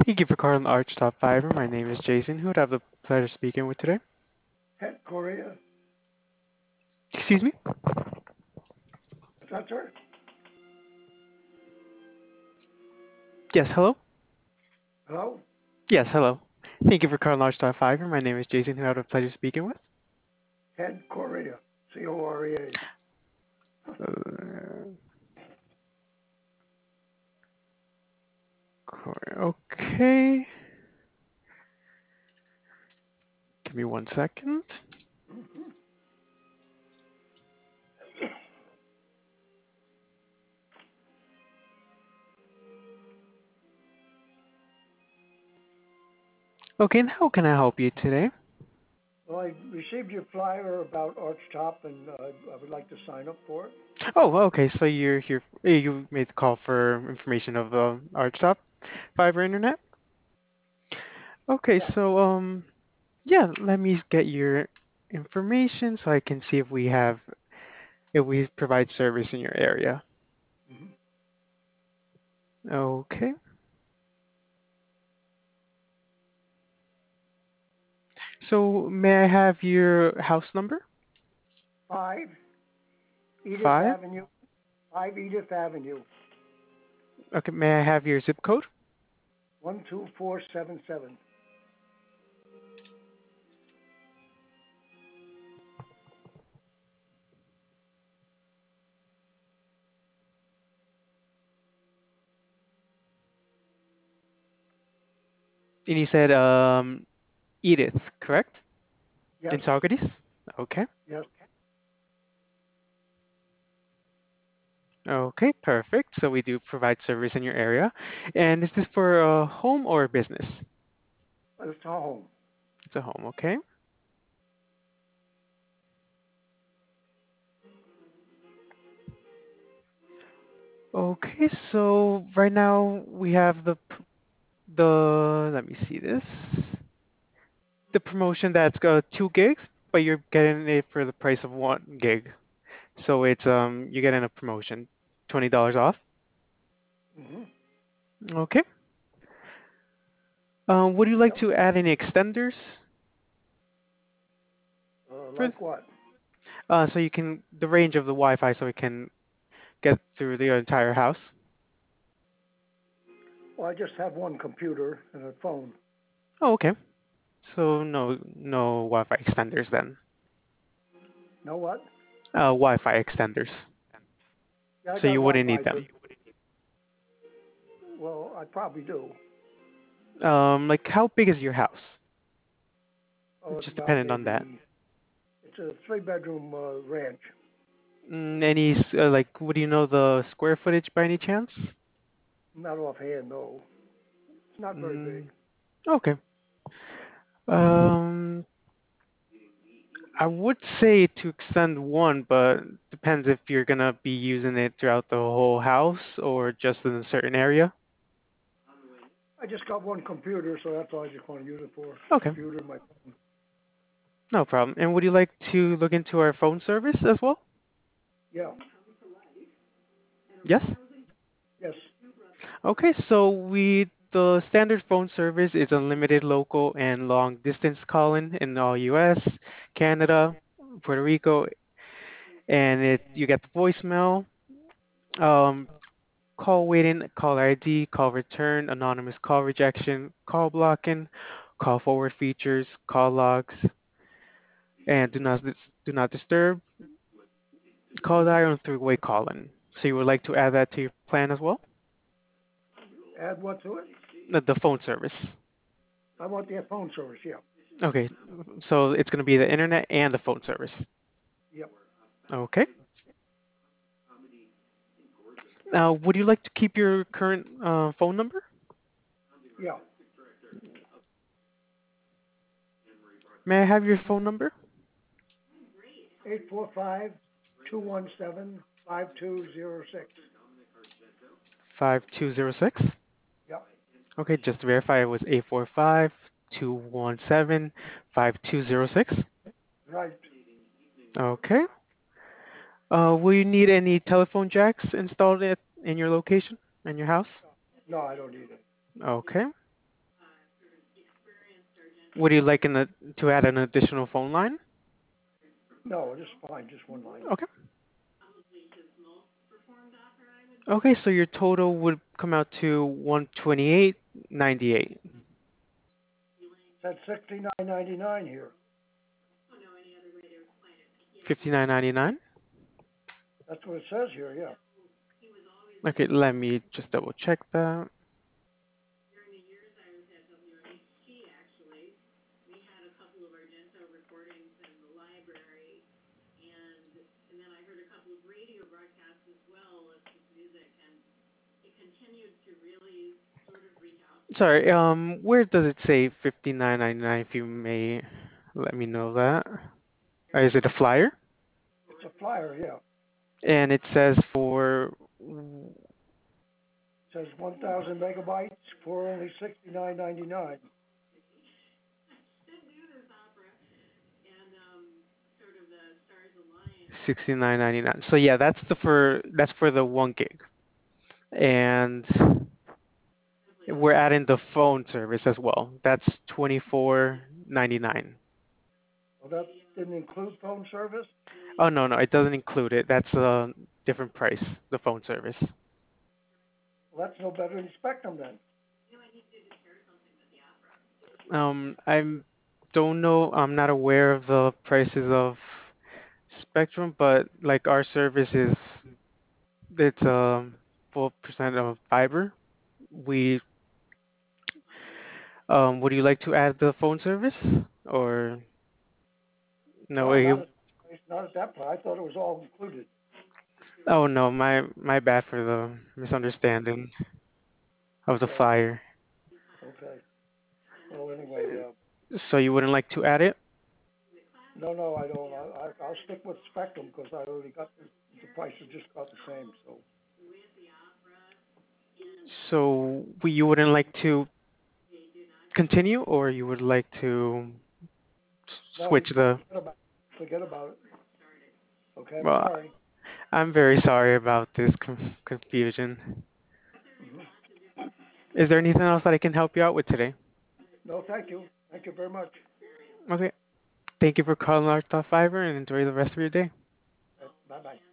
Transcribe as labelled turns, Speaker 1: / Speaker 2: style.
Speaker 1: Thank you for calling Arch Top Fiber. My name is Jason. Who would have the pleasure of speaking with today?
Speaker 2: Het Korea.
Speaker 1: Excuse me?
Speaker 2: Is that sir?
Speaker 1: Yes, hello?
Speaker 2: Hello?
Speaker 1: Yes, hello. Thank you for calling Arch Top Fiber. My name is Jason. Who would have the pleasure of speaking with?
Speaker 2: Het Korea. Corea.
Speaker 1: Uh, okay. Give me 1 second.
Speaker 2: Mm-hmm.
Speaker 1: Okay, and how can I help you today?
Speaker 2: Well, I received your flyer about Arch Top, and I would like to sign up for it.
Speaker 1: Oh, okay. So you're here. You made the call for information of Arch Top Fiber Internet. Okay,
Speaker 2: Yeah.
Speaker 1: so yeah. Let me get your information so I can see if we provide service in your area.
Speaker 2: Mm-hmm.
Speaker 1: Okay. So may I have your house number?
Speaker 2: 5 Edith
Speaker 1: Five.
Speaker 2: Avenue. 5 Edith Avenue.
Speaker 1: Okay. May I have your zip code?
Speaker 2: 12477.
Speaker 1: And you said Edith, correct?
Speaker 2: Yes.
Speaker 1: In Saugerties? Okay.
Speaker 2: Yes.
Speaker 1: Okay, perfect. So we do provide service in your area. And is this for a home or a business?
Speaker 2: It's a home.
Speaker 1: It's a home, okay. Okay, so right now we have let me see this. The promotion that's got 2 gigs, but you're getting it for the price of 1 gig. So it's you're getting a promotion, $20 off.
Speaker 2: Mm-hmm.
Speaker 1: Okay. Would you like
Speaker 2: Yep.
Speaker 1: to add any extenders for
Speaker 2: Like what?
Speaker 1: so you can the range of the Wi-Fi so it can get through the entire house?
Speaker 2: Well, I just have one computer and a phone.
Speaker 1: Oh, okay. So no Wi-Fi extenders then.
Speaker 2: Know what?
Speaker 1: Wi-Fi extenders.
Speaker 2: Yeah, I
Speaker 1: So
Speaker 2: got
Speaker 1: you wouldn't need
Speaker 2: Wi-Fi, but
Speaker 1: them.
Speaker 2: well, I probably do.
Speaker 1: Like how big is your house?
Speaker 2: Oh, it's
Speaker 1: Just
Speaker 2: about
Speaker 1: dependent on that.
Speaker 2: maybe. It's a three-bedroom ranch.
Speaker 1: Any like would you know the square footage by any chance?
Speaker 2: Not offhand, no. It's not very big.
Speaker 1: Mm, okay. Um, I would say to extend one, but depends if you're gonna be using it throughout the whole house or just in a certain area.
Speaker 2: I just got one computer, so that's all I just want to use it for.
Speaker 1: Okay,
Speaker 2: Computer, my phone.
Speaker 1: no problem. And would you like to look into our phone service as well?
Speaker 2: Yeah.
Speaker 1: Yes?
Speaker 2: Yes.
Speaker 1: Okay, so the standard phone service is unlimited local and long distance calling in all US, Canada, Puerto Rico, and you get the voicemail, um, call waiting, call ID, call return, anonymous call rejection, call blocking, call forward features, call logs, and do not disturb, call
Speaker 2: Mhm.
Speaker 1: dial and three-way calling. So you would like to add that to your plan as well?
Speaker 2: Add what to it?
Speaker 1: The phone service.
Speaker 2: I want the phone service. Yeah.
Speaker 1: Okay, so it's going to be the internet and the phone service.
Speaker 2: Yep.
Speaker 1: Okay. Now, would you like to keep your current phone number?
Speaker 2: Yeah.
Speaker 1: May I have your phone number?
Speaker 2: 845-217-5206.
Speaker 1: 5206.
Speaker 2: Yep.
Speaker 1: Okay, just to verify, it was 845-217-5206.
Speaker 2: Right.
Speaker 1: Okay. Will you need any telephone jacks installed in your location, in your house?
Speaker 2: No, I don't need it.
Speaker 1: Okay. Would you like to add an additional phone line?
Speaker 2: No, just fine, just one line.
Speaker 1: Okay. Okay, so your total would come out to 128.98.
Speaker 2: It said 69.99 here.
Speaker 1: 59.99.
Speaker 2: That's what it says here, yeah.
Speaker 1: Okay, let me just double check that. Sorry, where does it say 59.99 if you may let me know that? Is it a flyer?
Speaker 2: It's a flyer, yeah.
Speaker 1: And it says for
Speaker 2: It says 1,000 megabytes for only 69.99.
Speaker 1: 69.99. So yeah, that's for the 1 gig. And we're adding the phone service as well. That's 24.99.
Speaker 2: Well, that didn't include phone service?
Speaker 1: Oh no, no, it doesn't include it. That's a different price, the phone service.
Speaker 2: Well, that's no better than Spectrum then.
Speaker 1: I don't know. I'm not aware of the prices of Spectrum, but like our service is it's 4% of fiber. We would you like to add the phone service or no?
Speaker 2: No, not at that point. I thought it was all included.
Speaker 1: Oh no, my bad for the misunderstanding of the
Speaker 2: Okay,
Speaker 1: flyer.
Speaker 2: okay. Well, anyway,
Speaker 1: So you wouldn't like to add it?
Speaker 2: no, no, I don't. I'll stick with Spectrum because I already got the price is just about the same. So
Speaker 1: So you wouldn't like to continue, or you would like to
Speaker 2: no, you
Speaker 1: switch the?
Speaker 2: forget about it. Okay, I'm
Speaker 1: Well,
Speaker 2: sorry.
Speaker 1: I'm very sorry about this confusion.
Speaker 2: Hmm.
Speaker 1: Is there anything else that I can help you out with today?
Speaker 2: No, thank you. Thank you very much.
Speaker 1: Okay. Thank you for calling our top fiver and enjoy the rest of your day.
Speaker 2: Bye bye.